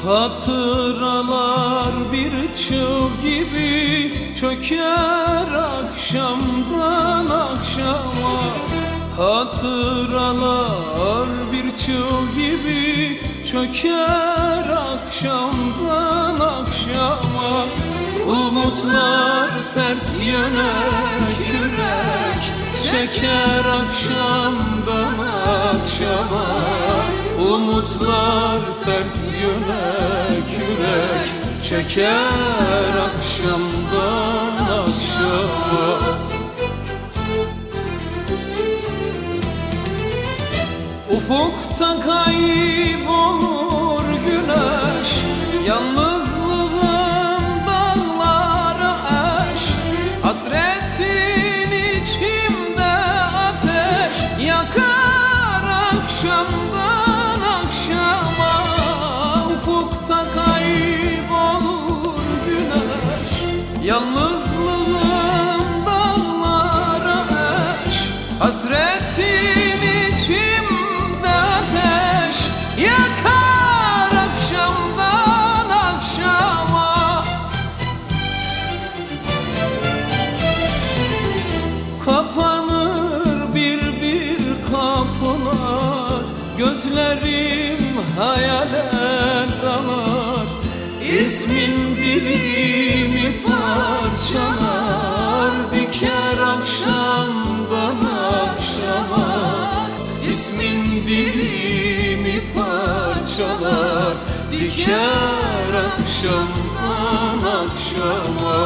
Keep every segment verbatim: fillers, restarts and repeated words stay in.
Hatıralar bir çığ gibi çöker akşamdan akşama. Hatıralar bir çığ gibi çöker akşamdan akşama. Umutlar ters yöne kürek çeker akşamdan akşama. Umutlar ters yöne kürek çeker akşamdan akşama. Ufukta kaybolur güneş, yalnızlığım dağlara eş. Hasretin içimde ateş yakar akşamdan akşama. Ufukta kaybolur güneş, yalnızlığım dağlara eş. Hasretin içimde ateş yakar akşamdan akşama. Kapanır bir bir kapılar, gözlerim hayale dalar. İsmin dilimi parçalar, diker akşamdan akşama. İsmin dilimi parçalar, diker akşamdan akşama.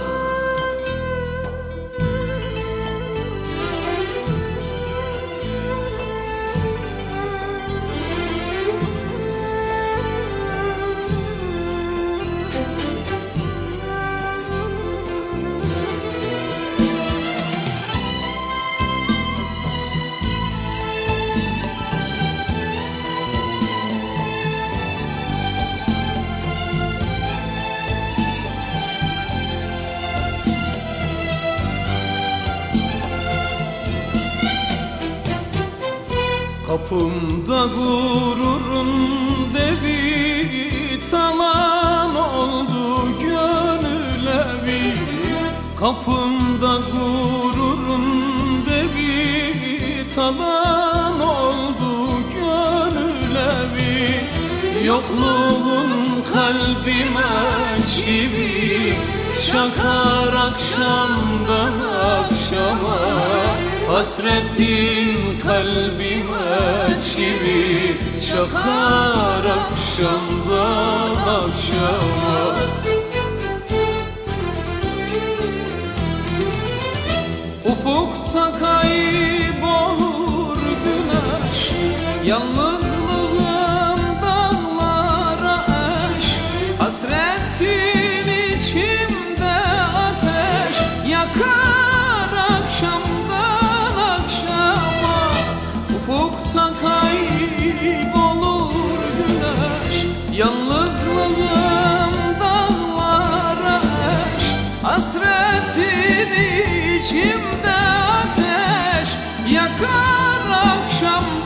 Kapımda gururun devi talan oldu gönül evi. Kapımda gururun devi talan oldu gönül evi. Yokluğun kalbime çivi çakar akşamdan akşama. Hasretin kalbime çivi çakar akşamdan akşama. Ufukta kaybolur güneş, yalnızlığım dağlara eş. Hasretin içimde ateş yakar akşamdan akşama. Ufukta kaybolur güneş, yalnızlığım dağlara eş. Hasretin içimde ateş yakar akşam.